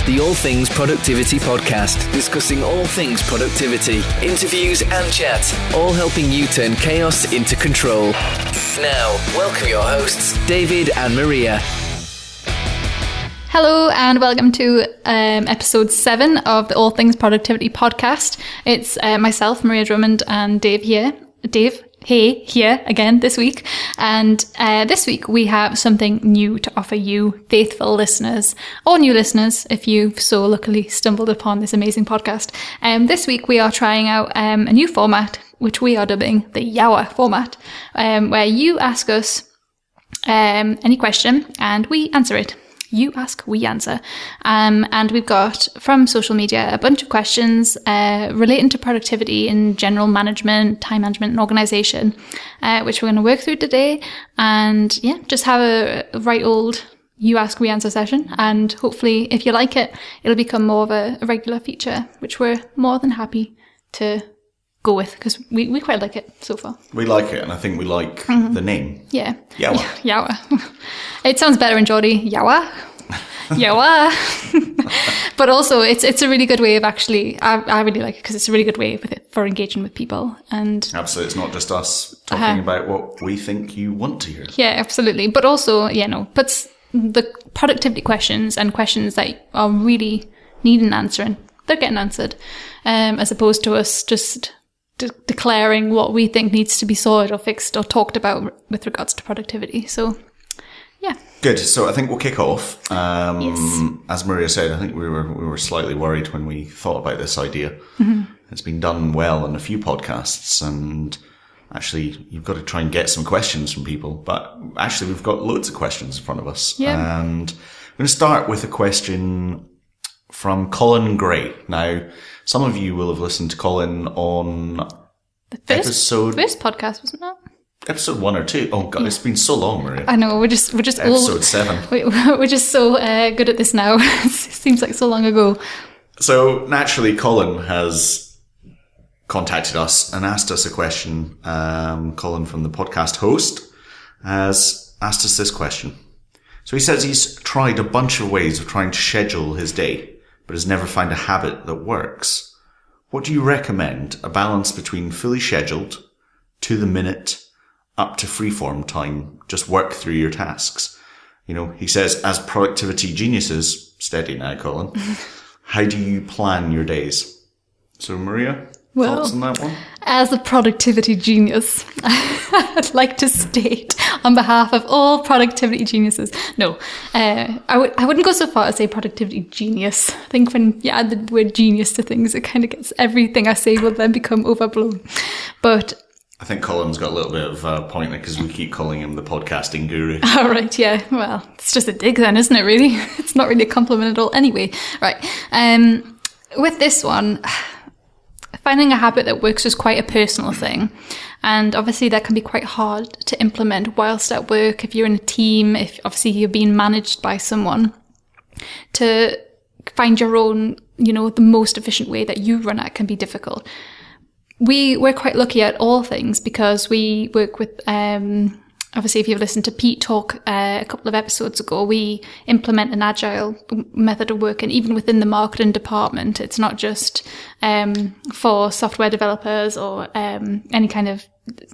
the All Things Productivity podcast, discussing all things productivity, interviews and chat, all helping you turn chaos into control. Now, welcome your hosts, David and Maria. Hello and welcome to episode 7 of the All Things Productivity podcast. It's myself, Maria Drummond, and Dave here again this week. And this week we have something new to offer you, faithful listeners, or new listeners, if you've so luckily stumbled upon this amazing podcast. This week we are trying out a new format, which we are dubbing the Yawa format, where you ask us any question and we answer it. You ask, we answer. And we've got from social media a bunch of questions relating to productivity in general management, time management and organisation, which we're going to work through today. And yeah, just have a right old you ask, we answer session. And hopefully, if you like it, it'll become more of a regular feature, which we're more than happy to go with because we quite like it so far. We like it, and I think we like the name. Yeah. Yawa. Yawa. It sounds better in Geordie. Yawa. Yawa. But also, it's a really good way of actually, I really like it because it's a really good way for engaging with people. And absolutely, it's not just us talking about what we think you want to hear. Yeah, absolutely. But also, but the productivity questions and questions that are really needing answering, they're getting answered, as opposed to us just declaring what we think needs to be sorted or fixed or talked about with regards to productivity. So, yeah. Good. So I think we'll kick off. Yes. As Maria said, I think we were slightly worried when we thought about this idea. Mm-hmm. It's been done well on a few podcasts, and actually you've got to try and get some questions from people. But actually we've got loads of questions in front of us. Yeah. And I'm going to start with a question from Colin Gray. Now, some of you will have listened to Colin on the first podcast, wasn't it? Episode 1 or 2. Oh God, It's been so long, Maria. I know, we're just episode 7. We're just so good at this now. It seems like so long ago. So naturally, Colin has contacted us and asked us a question. Colin from the podcast host has asked us this question. So he says he's tried a bunch of ways of trying to schedule his day, but has never found a habit that works. What do you recommend? A balance between fully scheduled, to the minute, up to freeform time, just work through your tasks. You know, he says, as productivity geniuses, steady now, Colin, how do you plan your days? So Maria, thoughts on that one? As a productivity genius, I'd like to state on behalf of all productivity geniuses. No, I wouldn't go so far as say productivity genius. I think when you add the word genius to things, it kind of gets everything I say will then become overblown. But I think Colin's got a little bit of a point there because we keep calling him the podcasting guru. All right, yeah. Well, it's just a dig then, isn't it, really? It's not really a compliment at all. Anyway, right. With this one, finding a habit that works is quite a personal thing. And obviously that can be quite hard to implement whilst at work, if you're in a team, if obviously you're being managed by someone, to find your own, the most efficient way that you run it can be difficult. We're quite lucky at All Things because we work with, obviously if you've listened to Pete talk a couple of episodes ago, we implement an agile method of work, and even within the marketing department, it's not just for software developers or any kind of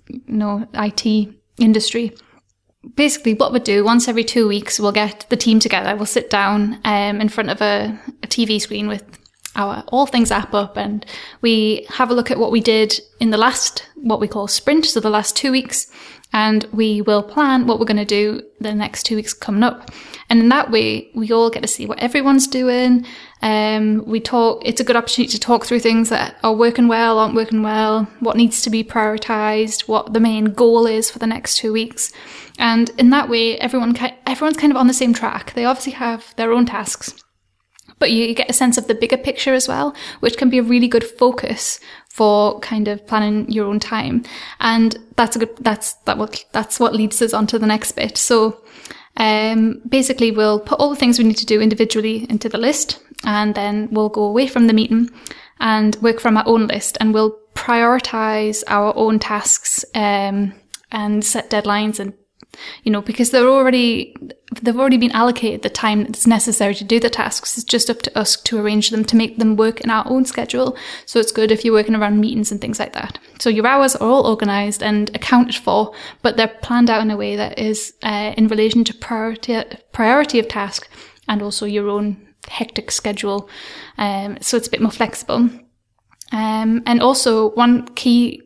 IT industry. Basically what we do, once every 2 weeks, we'll get the team together, we'll sit down in front of a TV screen with our All Things app up, and we have a look at what we did in the last, what we call sprint, so the last 2 weeks, and we will plan what we're going to do the next 2 weeks coming up. And in that way, we all get to see what everyone's doing. We talk, it's a good opportunity to talk through things that are working well, aren't working well, what needs to be prioritized, what the main goal is for the next 2 weeks. And in that way, everyone's kind of on the same track. They obviously have their own tasks, but you get a sense of the bigger picture as well, which can be a really good focus for kind of planning your own time. And that's what leads us on to the next bit. So, basically we'll put all the things we need to do individually into the list, and then we'll go away from the meeting and work from our own list, and we'll prioritize our own tasks, and set deadlines and because they've already been allocated the time that's necessary to do the tasks. It's just up to us to arrange them, to make them work in our own schedule. So it's good if you're working around meetings and things like that. So your hours are all organised and accounted for, but they're planned out in a way that is in relation to priority of task and also your own hectic schedule. So it's a bit more flexible. And also one key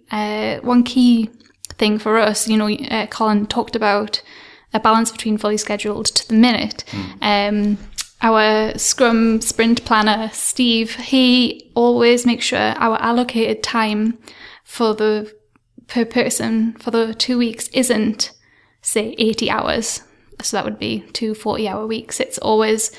thing for us, Colin talked about a balance between fully scheduled to the minute. Our Scrum sprint planner, Steve, he always makes sure our allocated time per person for the 2 weeks isn't, say, 80 hours. So that would be 2 40-hour weeks. It's always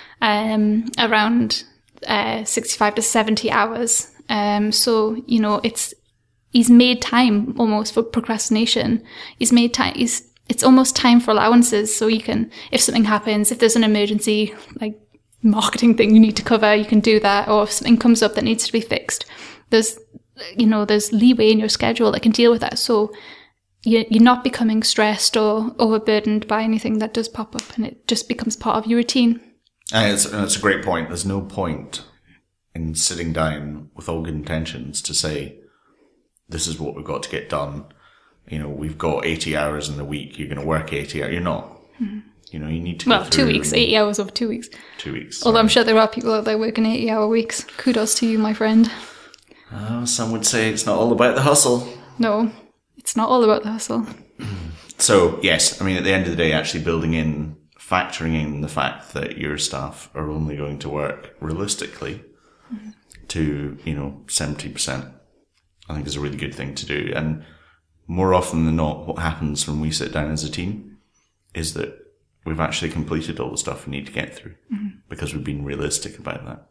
around 65 to 70 hours. So, he's made time almost for procrastination. He's made time. It's almost time for allowances. So you can, if something happens, if there's an emergency, like marketing thing you need to cover, you can do that. Or if something comes up that needs to be fixed, there's leeway in your schedule that can deal with that. So you're not becoming stressed or overburdened by anything that does pop up, and it just becomes part of your routine. And it's a great point. There's no point in sitting down with all good intentions to say, this is what we've got to get done. We've got 80 hours in the week. You're going to work 80 hours. You're not. Mm-hmm. You need to go through 2 weeks, 80 hours over 2 weeks. 2 weeks. Although I'm sure there are people out there working 80-hour weeks. Kudos to you, my friend. Some would say it's not all about the hustle. No, it's not all about the hustle. So, yes, at the end of the day, actually factoring in the fact that your staff are only going to work realistically to, 70%, I think is a really good thing to do. And more often than not, what happens when we sit down as a team is that we've actually completed all the stuff we need to get through because we've been realistic about that.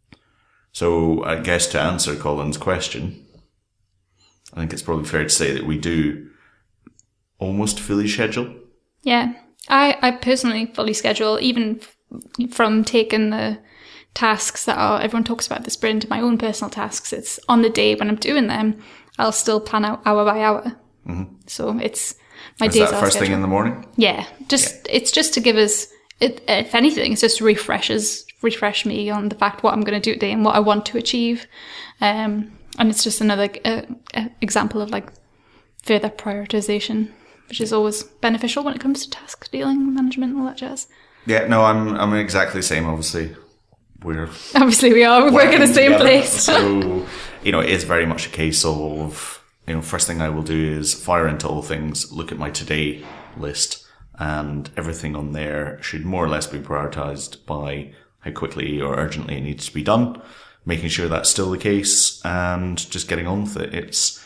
So I guess to answer Colin's question, I think it's probably fair to say that we do almost fully schedule. Yeah. I personally fully schedule, even from taking the tasks that everyone talks about the sprint, my own personal tasks. It's on the day when I'm doing them, I'll still plan out hour by hour. Mm-hmm. So it's my days. Is that first thing in the morning? Yeah. It's just to give us, if anything, it's just refresh me on the fact what I'm going to do today and what I want to achieve. And it's just another example of further prioritization, which is always beneficial when it comes to task dealing, management, and all that jazz. Yeah, no, I'm exactly the same. Obviously we are. We work in the same place. So, it's very much a case of, first thing I will do is fire into all things, look at my today list, and everything on there should more or less be prioritized by how quickly or urgently it needs to be done, making sure that's still the case, and just getting on with it. It's,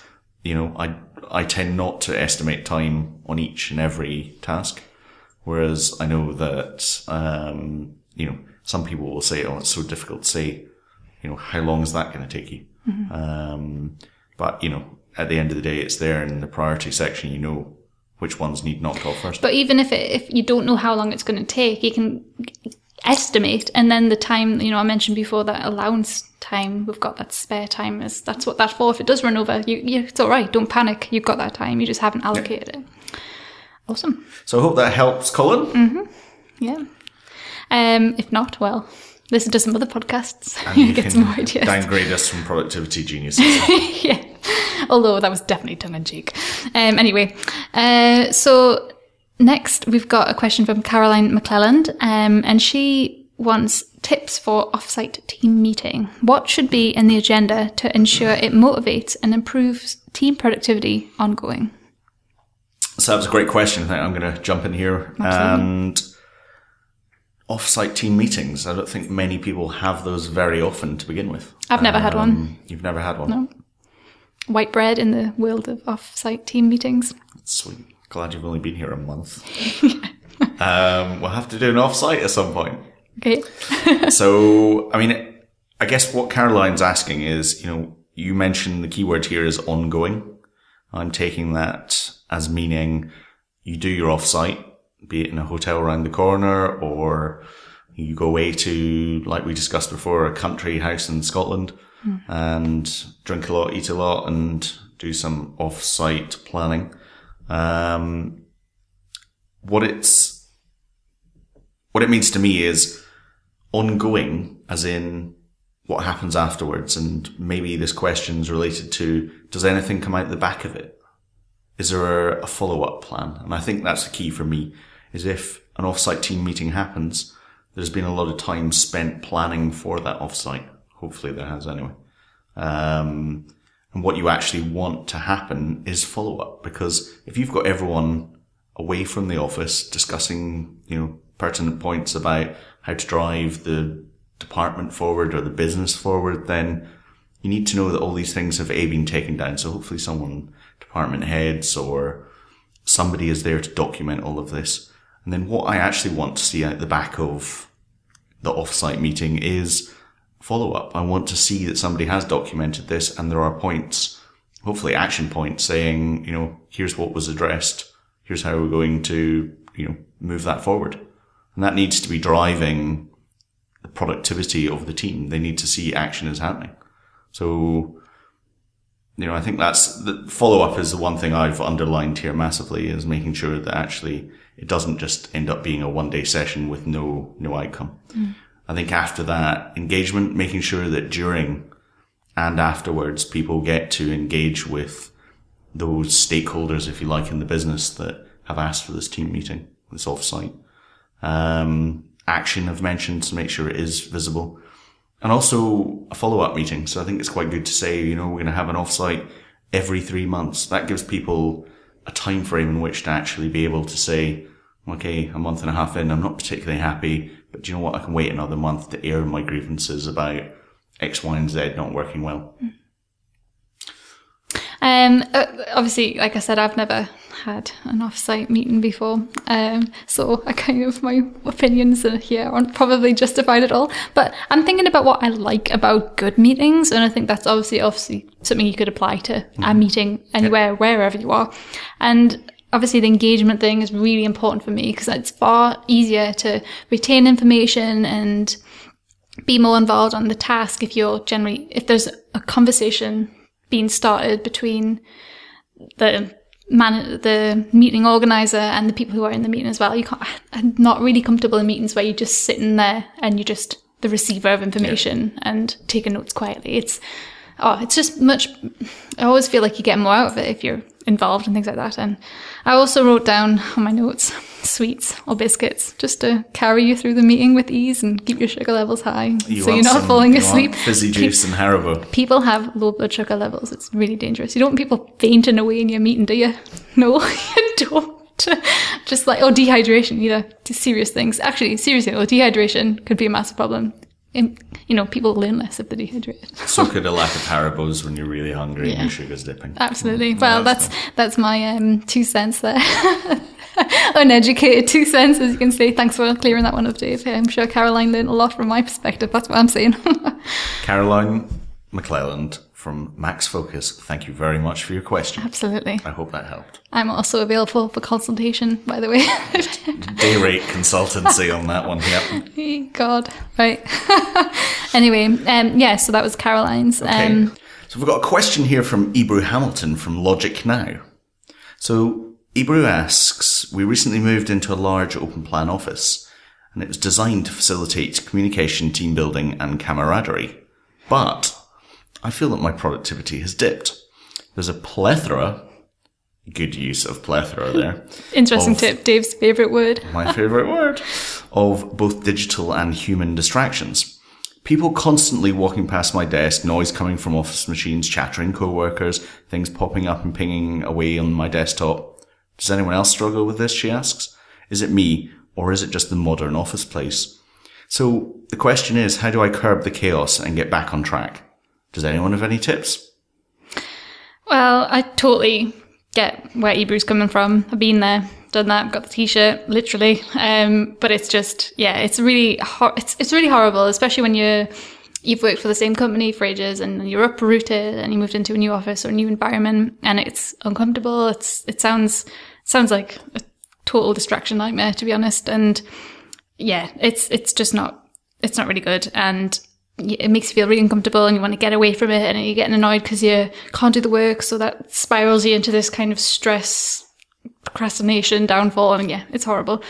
I tend not to estimate time on each and every task, whereas I know that, some people will say, it's so difficult to say, how long is that going to take you? Mm-hmm. But, at the end of the day, it's there in the priority section, which ones need knocked off first. But even if you don't know how long it's going to take, you can estimate, and then the time, I mentioned before, that allowance time, we've got that spare time, that's what that's for. If it does run over, it's all right, don't panic, you've got that time, you just haven't allocated it. Awesome. So I hope that helps, Colin. Mm-hmm. Yeah. If not, well, listen to some other podcasts and get some more ideas. Downgrade us from productivity geniuses. Yeah. Although that was definitely tongue-in-cheek. Anyway, so next we've got a question from Caroline McClelland, and she wants tips for offsite team meeting. What should be in the agenda to ensure it motivates and improves team productivity ongoing? So that was a great question. I think I'm going to jump in here. Absolutely. And off-site team meetings, I don't think many people have those very often to begin with. I've never had one. You've never had one? No. White bread in the world of off-site team meetings. That's sweet. Glad you've only been here a month. We'll have to do an off-site at some point. Okay. So, I guess what Caroline's asking is, you mentioned the keyword here is ongoing. I'm taking that as meaning you do your off-site, be it in a hotel around the corner, or you go away to, like we discussed before, a country house in Scotland and drink a lot, eat a lot, and do some off-site planning. what it means to me is ongoing, as in what happens afterwards. And maybe this question is related to, does anything come out the back of it? Is there a follow-up plan? And I think that's the key for me, is if an offsite team meeting happens, there's been a lot of time spent planning for that offsite. Hopefully there has anyway. And what you actually want to happen is follow-up, because if you've got everyone away from the office discussing, pertinent points about how to drive the department forward or the business forward, then you need to know that all these things have been taken down. So hopefully someone, department heads or somebody, is there to document all of this. And then what I actually want to see out the back of the offsite meeting is follow-up. I want to see that somebody has documented this and there are points, hopefully action points, saying, here's what was addressed. Here's how we're going to, move that forward. And that needs to be driving the productivity of the team. They need to see action is happening. So, I think that's the follow-up is the one thing I've underlined here massively, is making sure that actually it doesn't just end up being a one-day session with no outcome. I think after that, engagement, making sure that during and afterwards people get to engage with those stakeholders, if you like, in the business that have asked for this team meeting, this offsite. Action I've mentioned, to make sure it is visible. And also a follow-up meeting. So I think it's quite good to say, we're going to have an offsite every 3 months. That gives people a time frame in which to actually be able to say, okay, a month and a half in, I'm not particularly happy, but do you know what? I can wait another month to air my grievances about X, Y, and Z not working well. Obviously, like I said, I've never had an off-site meeting before, so I kind of, my opinions here aren't probably justified at all, but I'm thinking about what I like about good meetings, and I think that's obviously something you could apply to a meeting anywhere, wherever you are. And obviously the engagement thing is really important for me, because it's far easier to retain information and be more involved on the task if there's a conversation being started between the meeting organizer and the people who are in the meeting as well. I'm not really comfortable in meetings where you're just sitting there and you're just the receiver of information and taking notes quietly. It's just much, I always feel like you get more out of it if you're involved and things like that. And I also wrote down on my notes sweets or biscuits, just to carry you through the meeting with ease and keep your sugar levels high, so you're not falling asleep. Fizzy juice and Haribo. People have low blood sugar levels. It's really dangerous. You don't want people fainting away in your meeting, do you? No, you don't. Just like, dehydration, serious things. Actually, seriously, dehydration could be a massive problem. People learn less if they're dehydrated. So could a lack of Haribos when you're really hungry and your sugar's dipping. Absolutely. Well, that's my 2 cents there. Uneducated 2 cents, as you can see. Thanks for clearing that one up, Dave. I'm sure Caroline learned a lot from my perspective. That's what I'm saying. Caroline McClelland from Max Focus, thank you very much for your question. Absolutely. I hope that helped. I'm also available for consultation, by the way. Day rate consultancy on that one, yep. God, right. Anyway, so that was Caroline's. Okay. So we've got a question here from Ebru Hamilton from Logic Now. So Ebru asks, we recently moved into a large open plan office, and it was designed to facilitate communication, team building, and camaraderie. But I feel that my productivity has dipped. There's a plethora, good use of plethora there. Interesting tip, Dave's favourite word. My favourite word. Of both digital and human distractions. People constantly walking past my desk, noise coming from office machines, chattering co-workers, things popping up and pinging away on my desktop. Does anyone else struggle with this, she asks? Is it me, or is it just the modern office place? So the question is, how do I curb the chaos and get back on track? Does anyone have any tips? Well, I totally get where Ebru's coming from. I've been there, done that, I've got the t-shirt, literally. But it's just, it's really it's really horrible, especially when you've worked for the same company for ages and you're uprooted and you moved into a new office or a new environment and it's uncomfortable. It sounds like a total distraction nightmare, to be honest. And it's just not really good. And it makes you feel really uncomfortable and you want to get away from it and you're getting annoyed because you can't do the work. So that spirals you into this kind of stress procrastination, downfall, and yeah, it's horrible.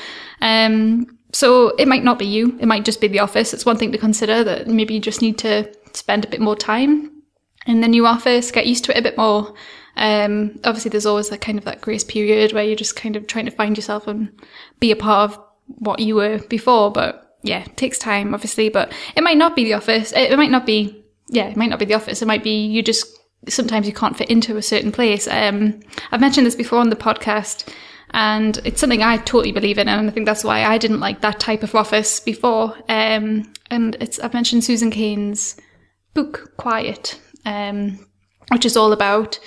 So it might not be you. It might just be the office. It's one thing to consider, that maybe you just need to spend a bit more time in the new office, get used to it a bit more. Obviously there's always that grace period where you're just kind of trying to find yourself and be a part of what you were before. But yeah, it takes time, obviously, but it might not be the office. It might not be the office. It might be sometimes you can't fit into a certain place. I've mentioned this before on the podcast, and it's something I totally believe in, and I think that's why I didn't like that type of office before. And I've mentioned Susan Cain's book, Quiet, which is all about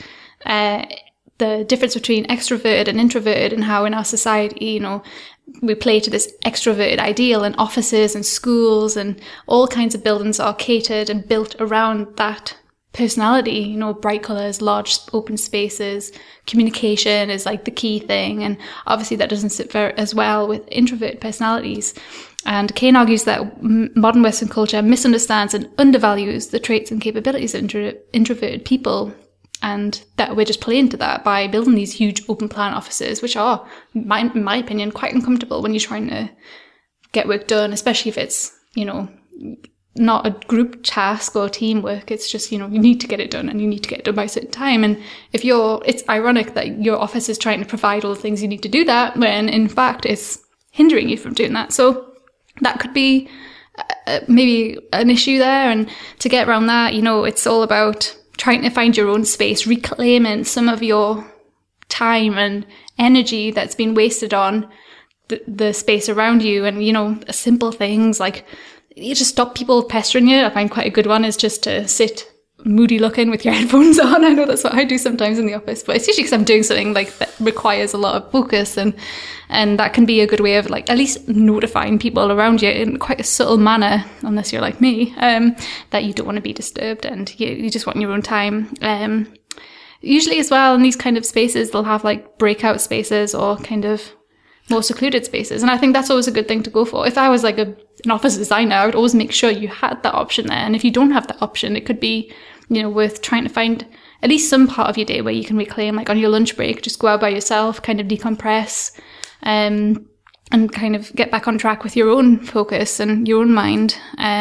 the difference between extroverted and introverted, and how in our society, we play to this extroverted ideal, and offices and schools and all kinds of buildings are catered and built around that personality, bright colours, large open spaces, communication is like the key thing. And obviously that doesn't sit very as well with introverted personalities. And Cain argues that modern Western culture misunderstands and undervalues the traits and capabilities of introverted people, and that we're just playing to that by building these huge open plan offices, which are, in my opinion, quite uncomfortable when you're trying to get work done, especially if it's, not a group task or teamwork. It's just, you need to get it done, and you need to get it done by a certain time. And it's ironic that your office is trying to provide all the things you need to do that, when in fact it's hindering you from doing that. So that could be maybe an issue there. And to get around that, it's all about trying to find your own space, reclaiming some of your time and energy that's been wasted on the space around you. And, simple things like, you just stop people pestering you. I find quite a good one is just to sit moody looking with your headphones on. I know that's what I do sometimes in the office, but it's usually because I'm doing something that requires a lot of focus, and that can be a good way of at least notifying people around you in quite a subtle manner, unless you're like me, that you don't want to be disturbed and you just want your own time. Usually as well in these kind of spaces, they'll have breakout spaces or kind of more secluded spaces. And I think that's always a good thing to go for. If I was an office designer, I would always make sure you had that option there. And if you don't have that option, it could be, worth trying to find at least some part of your day where you can reclaim, on your lunch break, just go out by yourself, kind of decompress, and kind of get back on track with your own focus and your own mind.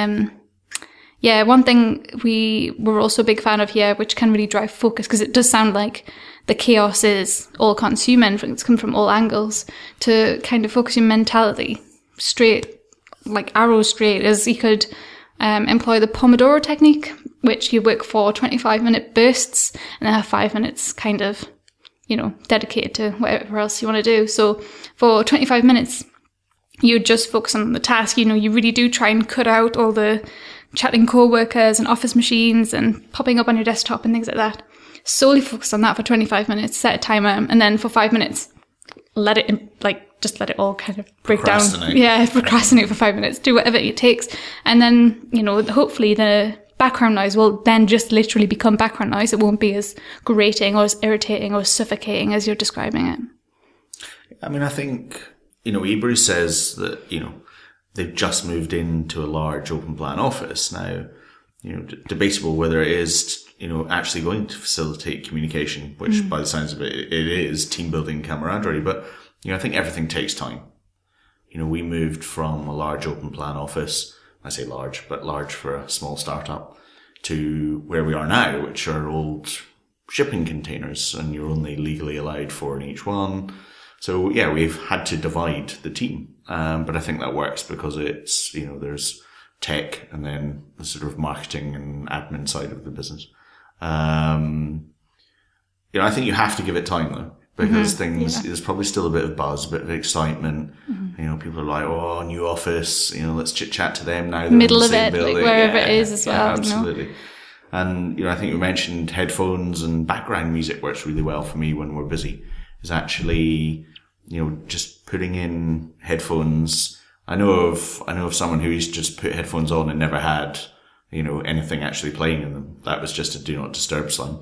One thing we were also a big fan of here, which can really drive focus, because it does sound like the chaos is all consuming, it's come from all angles, to kind of focus your mentality straight, arrow straight, as you could employ the Pomodoro technique, which you work for 25-minute bursts and then have 5 minutes kind of, dedicated to whatever else you want to do. So for 25 minutes, you just focus on the task. You really do try and cut out all the chatting co-workers and office machines and popping up on your desktop and things like that. Solely focus on that for 25 minutes, set a timer, and then for 5 minutes, let it all kind of break down. Yeah, procrastinate for 5 minutes, do whatever it takes. And then, hopefully the background noise will then just literally become background noise. It won't be as grating or as irritating or suffocating as you're describing it. I think, Ebrew says that, they've just moved into a large open plan office. Now, debatable whether it is, actually going to facilitate communication, which by the sounds of it, it is team building, camaraderie. But, I think everything takes time. We moved from a large open plan office, I say large, but large for a small startup, to where we are now, which are old shipping containers, and you're only legally allowed 4 in each one. So yeah, we've had to divide the team. But I think that works because it's, there's tech and then the sort of marketing and admin side of the business. I think you have to give it time though, because there's probably still a bit of buzz, a bit of excitement. People are like, oh, new office, let's chit chat to them now. Middle of it, wherever it is as well. Absolutely. And, I think we mentioned headphones and background music works really well for me when we're busy, is actually, just putting in headphones. I know of someone who used to just put headphones on and never had, anything actually playing in them. That was just a do not disturb sign.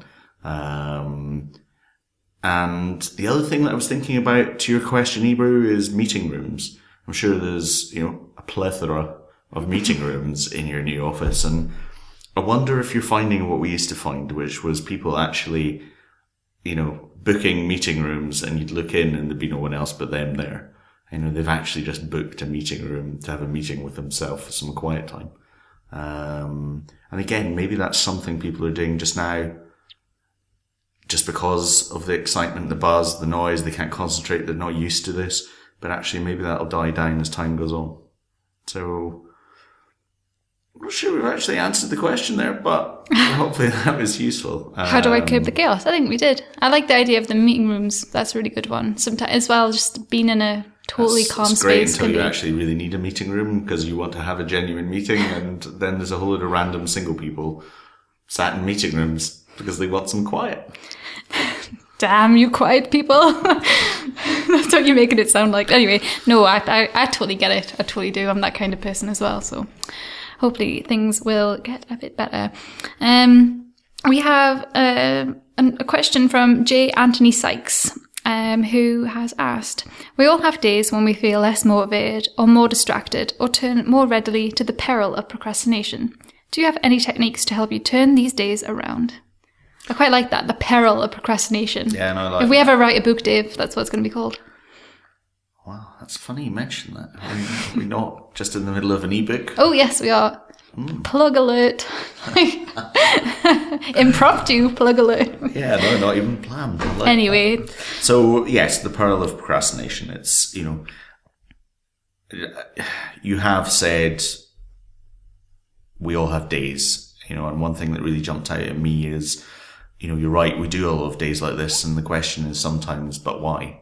And the other thing that I was thinking about to your question, Ebrew, is meeting rooms. I'm sure there's, a plethora of meeting rooms in your new office. And I wonder if you're finding what we used to find, which was people actually booking meeting rooms, and you'd look in and there'd be no one else but them there. They've actually just booked a meeting room to have a meeting with themselves for some quiet time. And again, maybe that's something people are doing just now, just because of the excitement, the buzz, the noise. They can't concentrate. They're not used to this. But actually, maybe that'll die down as time goes on. So, I'm not sure we've actually answered the question there, but hopefully that was useful. How do I curb the chaos? I think we did. I like the idea of the meeting rooms. That's a really good one. Sometimes as well, just being in a totally calm space. It's great until you actually really need a meeting room because you want to have a genuine meeting, and then there's a whole load of random single people sat in meeting rooms because they want some quiet. Damn you quiet people. That's what you're making it sound like. Anyway, no, I totally get it. I totally do. I'm that kind of person as well. So hopefully things will get a bit better. We have a question from J. Anthony Sykes, who has asked, we all have days when we feel less motivated or more distracted or turn more readily to the peril of procrastination. Do you have any techniques to help you turn these days around? I quite like that, the peril of procrastination. Yeah, no, I like If we ever write a book, Dave, that's what it's going to be called. Wow, that's funny you mentioned that. We're not just in the middle of an ebook. Oh, yes, we are. Plug alert. Impromptu plug alert. Yeah, no, not even planned. I like anyway. That. So, yes, the peril of procrastination. It's, you have said we all have days, and one thing that really jumped out at me is, you're right, we do all have days like this, and the question is sometimes, but why?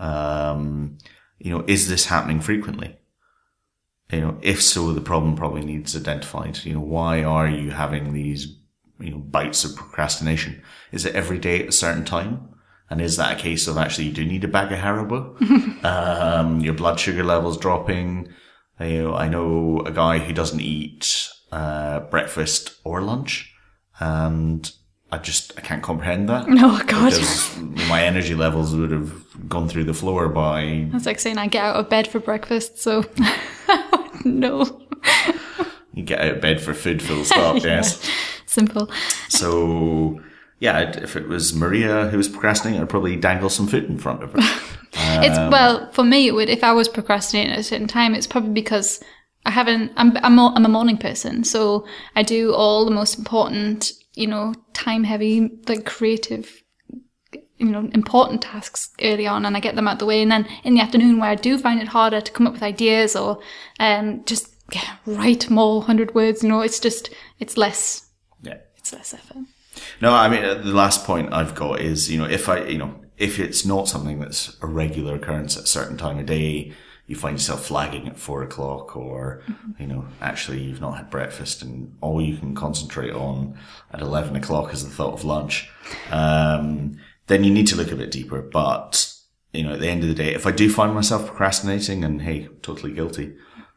Is this happening frequently? If so, the problem probably needs identified. Why are you having these, bouts of procrastination? Is it every day at a certain time? And is that a case of actually you do need a bag of Haribo? Your blood sugar level's dropping. I know a guy who doesn't eat breakfast or lunch, and I can't comprehend that. Oh, God. Because my energy levels would have gone through the floor by... That's like saying I get out of bed for breakfast, so no. You get out of bed for food, full stop, yes. Simple. So, yeah, if it was Maria who was procrastinating, I'd probably dangle some food in front of her. Well, for me, it would, if I was procrastinating at a certain time, it's probably because I'm a morning person, so I do all the most important, time heavy, like creative, important tasks early on, and I get them out the way. And then in the afternoon, where I do find it harder to come up with ideas or just write more 100 words, it's less. Yeah, it's less effort. No, I mean the last point I've got is if it's not something that's a regular occurrence at a certain time of day, you find yourself flagging at 4:00 or, actually you've not had breakfast and all you can concentrate on at 11:00 is the thought of lunch. Then you need to look a bit deeper. But, at the end of the day, if I do find myself procrastinating, and hey, totally guilty,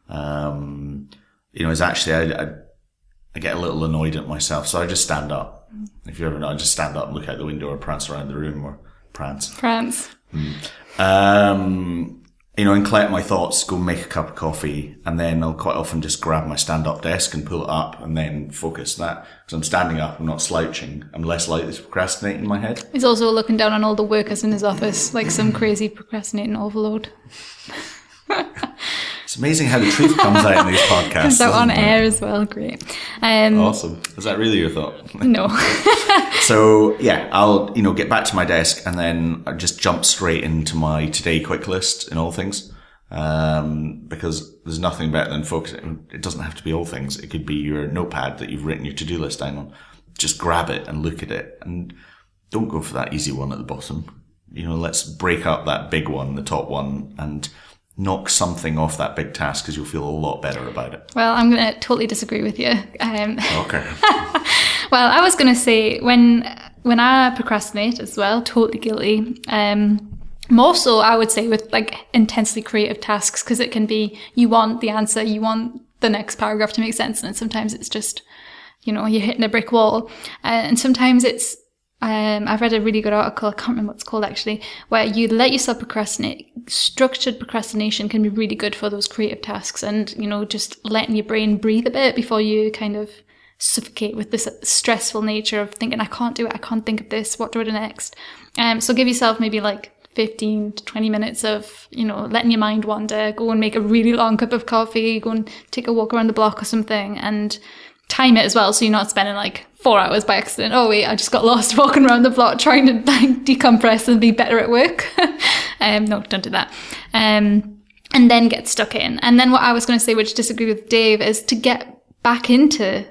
is actually, I get a little annoyed at myself. So I just stand up. If you ever know, I just stand up and look out the window or prance around the room or prance. And collect my thoughts, go make a cup of coffee, and then I'll quite often just grab my stand-up desk and pull it up and then focus that. Because I'm standing up, I'm not slouching, I'm less likely to procrastinate in my head. He's also looking down on all the workers in his office, like some crazy procrastinating overload. It's amazing how the truth comes out in these podcasts. Comes out on air as well, great. Awesome. Is that really your thought? No. So, yeah, I'll, get back to my desk and then I just jump straight into my today quick list in all things. Because there's nothing better than focusing. It doesn't have to be all things. It could be your notepad that you've written your to-do list down on. Just grab it and look at it and don't go for that easy one at the bottom. Let's break up that big one, the top one, and knock something off that big task because you'll feel a lot better about it. Well, I'm going to totally disagree with you. Okay. Well, I was going to say when I procrastinate as well, totally guilty. More so, I would say, with like intensely creative tasks, because it can be you want the answer, you want the next paragraph to make sense, and sometimes it's just, you're hitting a brick wall. And sometimes it's I've read a really good article, I can't remember what it's called actually, where you let yourself procrastinate. Structured procrastination can be really good for those creative tasks and, just letting your brain breathe a bit before you kind of suffocate with this stressful nature of thinking, I can't do it, I can't think of this, what do I do next? So give yourself maybe like 15 to 20 minutes of, letting your mind wander, go and make a really long cup of coffee, go and take a walk around the block or something, and time it as well, so you're not spending like 4 hours by accident. Oh wait, I just got lost walking around the block trying to like decompress and be better at work. No, don't do that. And then get stuck in. And then what I was going to say, which disagree with Dave, is to get back into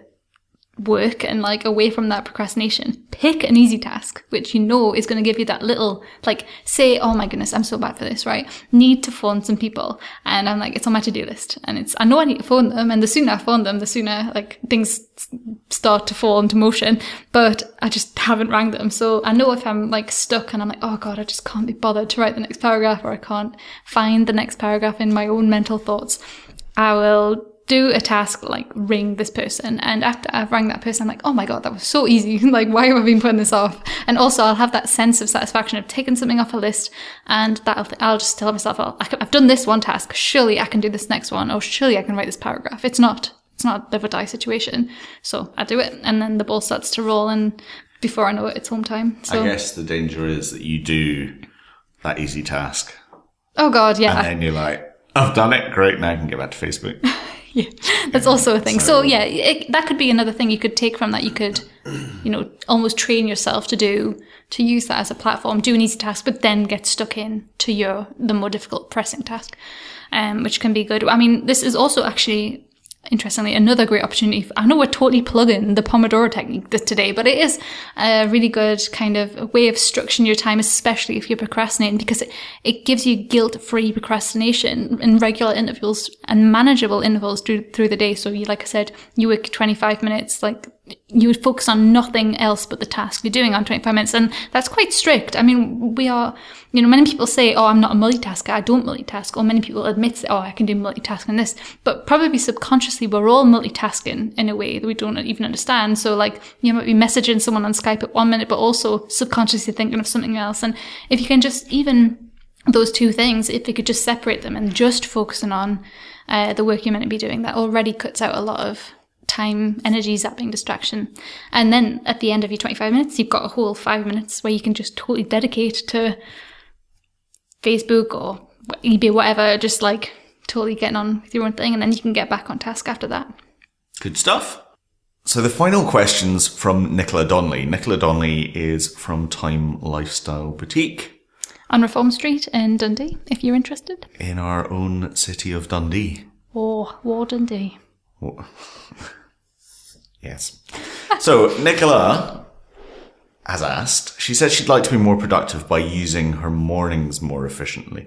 work and like away from that procrastination. Pick an easy task, which is going to give you that little, like, say, oh my goodness, I'm so bad for this, right? Need to phone some people. And I'm like, it's on my to-do list. And I know I need to phone them. And the sooner I phone them, the sooner like things start to fall into motion. But I just haven't rang them. So I know if I'm like stuck and I'm like, oh God, I just can't be bothered to write the next paragraph, or I can't find the next paragraph in my own mental thoughts, I will do a task like ring this person, and after I've rang that person, I'm like, oh my God, that was so easy. Like, why have I been putting this off? And also I'll have that sense of satisfaction of taking something off a list, and I'll just tell myself, oh, I've done this one task, surely I can do this next one, or surely I can write this paragraph. It's not a live or die situation. So I do it, and then the ball starts to roll, and before I know it, it's home time. So I guess the danger is that you do that easy task. Oh God, yeah. And then you're like, I've done it, great, now I can get back to Facebook. Yeah, that's also a thing. So yeah, that could be another thing you could take from that. You could, almost train yourself to use that as a platform, do an easy task, but then get stuck in to the more difficult pressing task, which can be good. I mean, this is also actually, interestingly, another great opportunity. I know we're totally plugging the Pomodoro technique today, but it is a really good kind of way of structuring your time, especially if you're procrastinating, because it gives you guilt-free procrastination in regular intervals and manageable intervals through the day. So like I said, you work 25 minutes, like you would focus on nothing else but the task you're doing on 25 minutes. And that's quite strict. I mean, we are, many people say, oh, I'm not a multitasker, I don't multitask. Or many people admit, oh, I can do multitasking this. But probably subconsciously, we're all multitasking in a way that we don't even understand. So like, you might be messaging someone on Skype at 1 minute, but also subconsciously thinking of something else. And if you can just, even those two things, if you could just separate them and just focusing on the work you're meant to be doing, that already cuts out a lot of time, energy zapping, distraction. And then at the end of your 25 minutes, you've got a whole 5 minutes where you can just totally dedicate to Facebook or eBay, whatever, just like totally getting on with your own thing, and then you can get back on task after that. Good stuff. So the final question's from Nicola Donnelly. Nicola Donnelly is from Time Lifestyle Boutique on Reform Street in Dundee, if you're interested. In our own city of Dundee. Or War Dundee. Yes. So Nicola has asked, she said she'd like to be more productive by using her mornings more efficiently.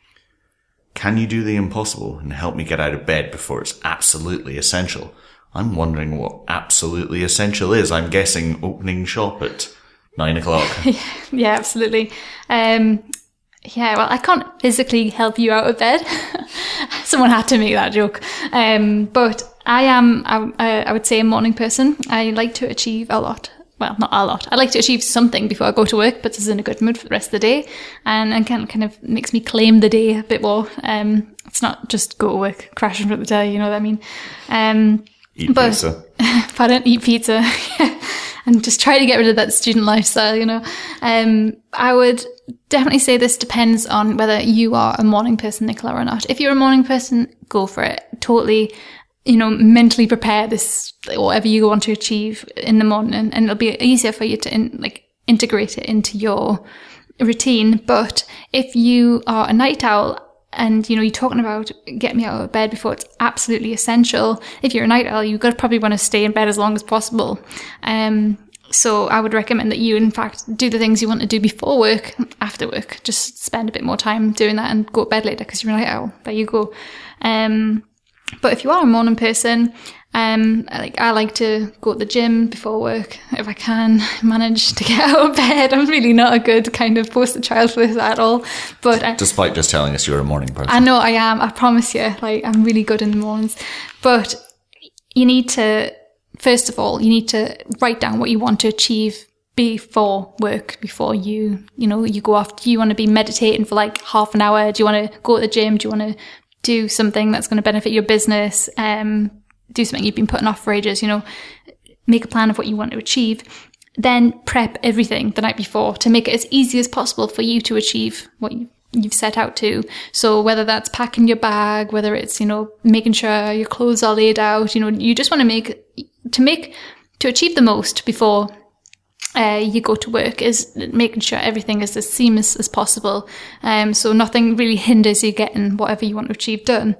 Can you do the impossible and help me get out of bed before it's absolutely essential? I'm wondering what absolutely essential is. I'm guessing opening shop at 9 o'clock. Yeah, absolutely. Yeah, well, I can't physically help you out of bed. Someone had to make that joke. But I would say a morning person. I like to achieve a lot. Well, not a lot. I like to achieve something before I go to work, puts us in a good mood for the rest of the day, and kind of makes me claim the day a bit more. It's not just go to work, crash in front of the telly, you know what I mean? Eat pizza. Pardon, eat pizza. And just try to get rid of that student lifestyle, I would definitely say this depends on whether you are a morning person, Nicola, or not. If you're a morning person, go for it. Totally, mentally prepare this, whatever you want to achieve in the morning, and it'll be easier for you to integrate it into your routine. But if you are a night owl, and, you're talking about get me out of bed before it's absolutely essential. If you're a night owl, you've got to probably want to stay in bed as long as possible. So I would recommend that you, in fact, do the things you want to do before work, after work. Just spend a bit more time doing that and go to bed later because you're a night owl. There you go. But if you are a morning person, I like to go to the gym before work if I can manage to get out of bed. I'm really not a good kind of poster child for this at all. But despite just telling us you're a morning person. I know I am. I promise you. I'm really good in the mornings. But you need to, first of all, write down what you want to achieve before work, before you go off. Do you want to be meditating for like half an hour? Do you want to go to the gym? Do you want to do something that's going to benefit your business? Do something you've been putting off for ages, make a plan of what you want to achieve, then prep everything the night before to make it as easy as possible for you to achieve what you've set out to. So whether that's packing your bag, whether it's, making sure your clothes are laid out, you just want to achieve the most before you go to work is making sure everything is as seamless as possible. So nothing really hinders you getting whatever you want to achieve done.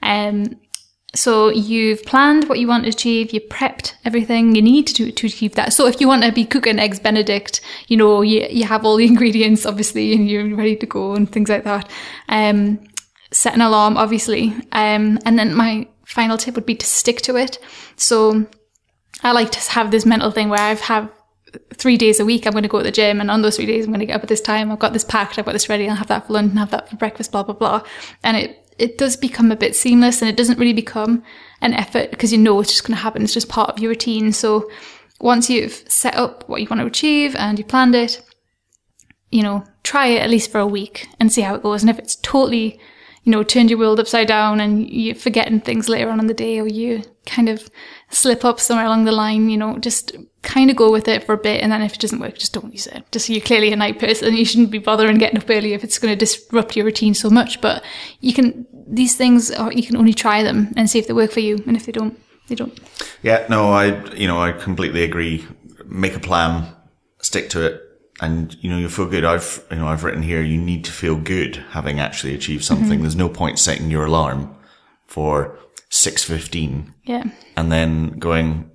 So you've planned what you want to achieve, you prepped everything you need to achieve that. So if you want to be cooking Eggs Benedict, you have all the ingredients, obviously, and you're ready to go and things like that. Set an alarm, obviously. And then my final tip would be to stick to it. So I like to have this mental thing where I have 3 days a week I'm going to go to the gym, and on those 3 days I'm going to get up at this time, I've got this packed, I've got this ready, I'll have that for lunch and have that for breakfast, blah, blah, blah. And it does become a bit seamless, and it doesn't really become an effort because it's just going to happen. It's just part of your routine. So once you've set up what you want to achieve and you planned it, try it at least for a week and see how it goes. And if it's totally, turned your world upside down and you're forgetting things later on in the day, or you kind of slip up somewhere along the line, just kind of go with it for a bit. And then if it doesn't work, just don't use it. Just you're clearly a night person. You shouldn't be bothering getting up early if it's going to disrupt your routine so much. But these things, you can only try them and see if they work for you. And if they don't, they don't. Yeah, no, I completely agree. Make a plan, stick to it. And, you'll feel good. I've written here, you need to feel good having actually achieved something. Mm-hmm. There's no point setting your alarm for 6:15. Yeah. And then going,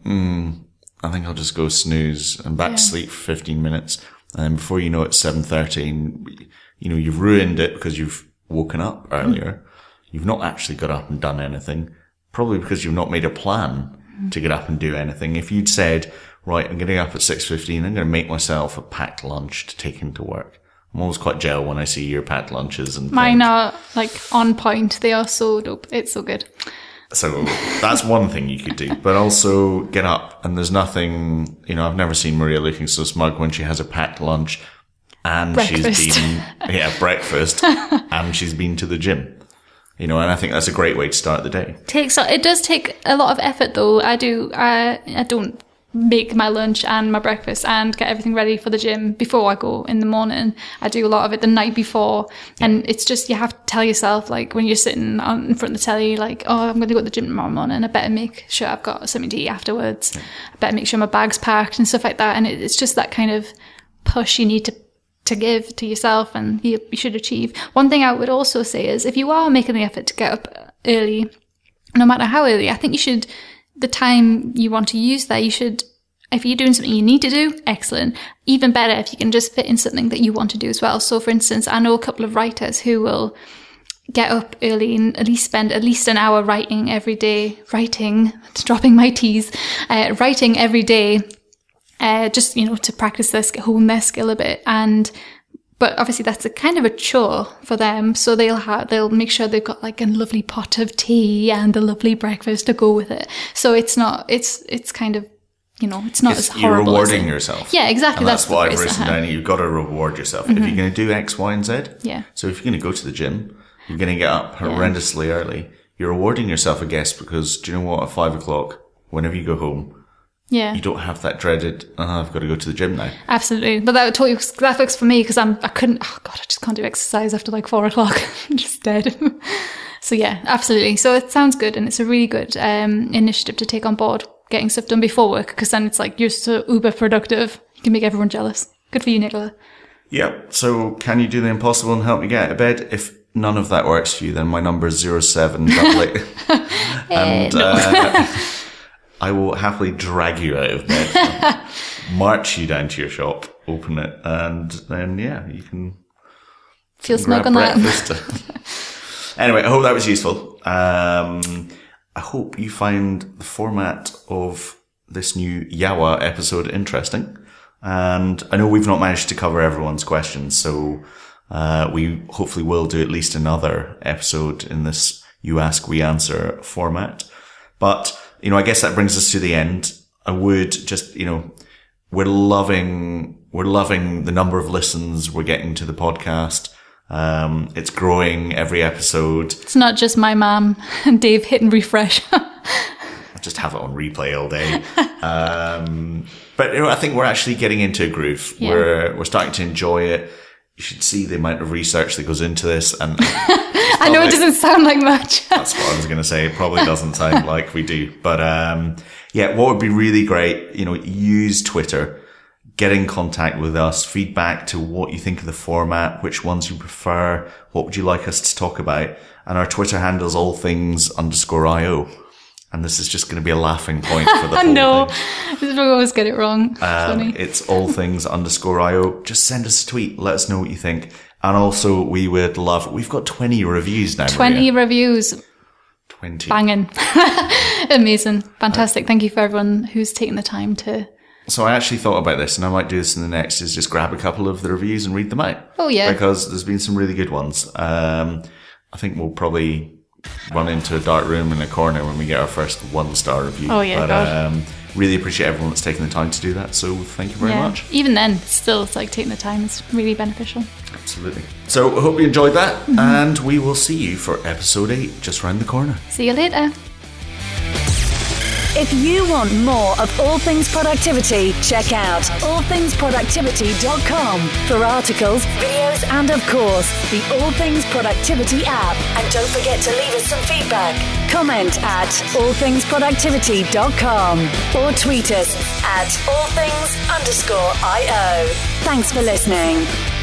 I think I'll just go snooze and back to sleep for 15 minutes. And then before you know it, 7:30, you've ruined it because you've woken up earlier. Mm-hmm. You've not actually got up and done anything, probably because you've not made a plan to get up and do anything. If you'd said, right, I'm getting up at 6:15, I'm going to make myself a packed lunch to take into work. I'm always quite jealous when I see your packed lunches. And mine are on point. They are so dope. It's so good. So that's one thing you could do, but also get up, and there's nothing, I've never seen Maria looking so smug when she has a packed lunch and breakfast. She's been, breakfast, and she's been to the gym. And I think that's a great way to start the day. It does take a lot of effort though. I don't make my lunch and my breakfast and get everything ready for the gym before I go in the morning. I do a lot of it the night before. And it's just, you have to tell yourself, when you're sitting in front of the telly, I'm going to go to the gym tomorrow morning, I better make sure I've got something to eat afterwards. Yeah. I better make sure my bag's packed and stuff like that. And it's just that kind of push you need to give to yourself, and you should achieve. One thing I would also say is, if you are making the effort to get up early, no matter how early, I think the time you want to use there, if you're doing something you need to do, excellent. Even better if you can just fit in something that you want to do as well. So for instance, I know a couple of writers who will get up early and at least spend at least an hour writing every day, writing every day, just, to practice hone their skill a bit. But obviously that's a kind of a chore for them. So they'll make sure they've got a lovely pot of tea and a lovely breakfast to go with it. So it's kind of, it's not as horrible. You're rewarding yourself. Yeah, exactly. And that's why I've written down, you've got to reward yourself. Mm-hmm. If you're going to do X, Y, and Z. Yeah. So if you're going to go to the gym, you're going to get up horrendously early. You're rewarding yourself, I guess, because do you know what? At 5:00, whenever you go home, you don't have that dreaded, I've got to go to the gym now. Absolutely. But that works for me because I just can't do exercise after 4:00. I'm just dead. So yeah, absolutely. So it sounds good, and it's a really good initiative to take on board, getting stuff done before work, because then it's you're so uber productive. You can make everyone jealous. Good for you, Nicola. Yeah. So can you do the impossible and help me get out of bed? If none of that works for you, then my number is 0788. And I will happily drag you out of bed, march you down to your shop, open it, and then, you can feel smug on breakfast. That. Anyway, I hope that was useful. I hope you find the format of this new Yawa episode interesting. And I know we've not managed to cover everyone's questions, so we hopefully will do at least another episode in this You Ask, We Answer format. But I guess that brings us to the end. I would just, we're loving the number of listens we're getting to the podcast. It's growing every episode. It's not just my mom and Dave hitting refresh. just have it on replay all day. But I think we're actually getting into a groove. Yeah. We're starting to enjoy it. You should see the amount of research that goes into this. And I know it doesn't sound like much. That's what I was going to say. It probably doesn't sound like we do. But what would be really great, use Twitter. Get in contact with us. Feedback to what you think of the format, which ones you prefer, what would you like us to talk about. And our Twitter handle is allthings_IO. And this is just going to be a laughing point for the whole thing. We always get it wrong. Funny. It's allthings_IO. Just send us a tweet. Let us know what you think. And also, we would love, we've got 20 reviews now. 20 reviews. 20. Banging. Amazing. Fantastic. Thank you for everyone who's taken the time to... So I actually thought about this, and I might do this in the next, is just grab a couple of the reviews and read them out. Oh, yeah. Because there's been some really good ones. I think we'll probably run into a dark room in a corner when we get our first 1-star review. Oh, yeah, but really appreciate everyone that's taken the time to do that, so thank you very much. Even then, still, it's like taking the time is really beneficial. Absolutely. So I hope you enjoyed that, and we will see you for episode 8 just round the corner. See you later. If you want more of All Things Productivity, check out allthingsproductivity.com for articles, videos, and of course, the All Things Productivity app. And don't forget to leave us some feedback. Comment at allthingsproductivity.com or tweet us at allthings_IO. Thanks for listening.